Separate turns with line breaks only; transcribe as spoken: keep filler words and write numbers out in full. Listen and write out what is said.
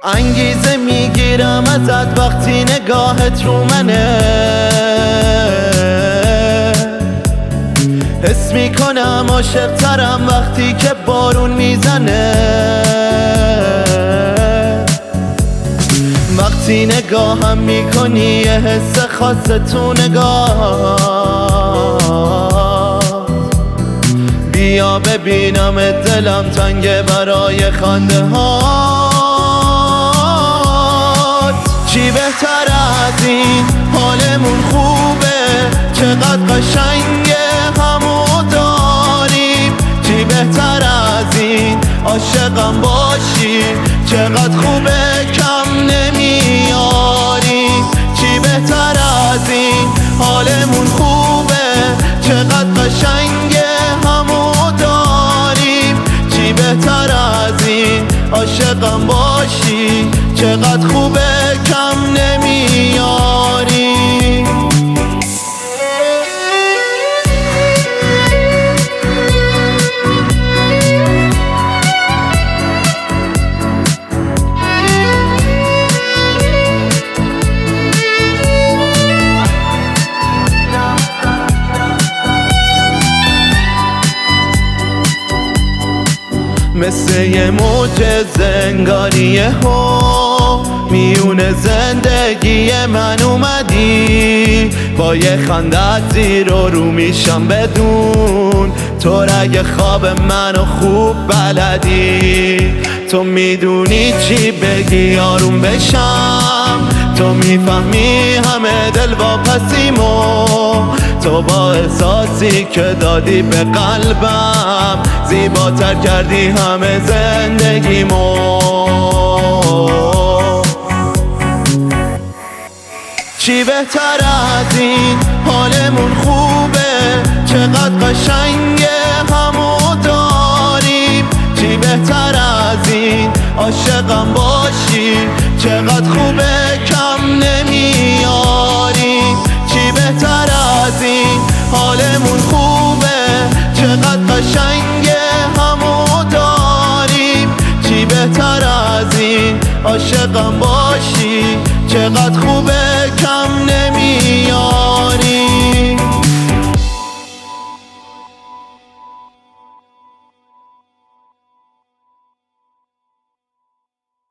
انگیزه میگیرم ازت وقتی نگاهت رو منه، حس میکنم عاشق ترم وقتی که بارون میزنه. وقتی نگاهم میکنی یه حس خاص تو نگاه، بیا ببینم دلم تنگه برای خنده هات. چی بهتر از این حالمون خوبه، چقدر قشنگه همو داریم. چی بهتر از این عاشقم باشی، چقدر خوبه کم نمیاریم. چی بهتر از این حالمون خوبه، چقدر قشنگه همو داریم. چی بهتر از این عاشقم باشی، چقدر خوبه کم نمیاریم. مثل یه موج زنگاریه ها میون زندگی من اومدی، با یه خندت زیر و رو میشم بدون تو رگ خواب منو خوب بلدی. تو میدونی چی بگی آروم بشم، تو میفهمی همه دل واپسیمو. تو با احساسی که دادی به قلبم زیباتر کردی همه زندگیمو. چی بهتر از این حالمون خوبه، چقدر قشنگه همو داریم. چی بهتر از این عاشقم باشی، چقدر خوبه کم نمیاریم. چی بهتر از این حالمون خوبه، چقدر قشنگه همو داریم. چی بهتر از این عاشقم باشی، چقدر خوبه کم نمیاریم.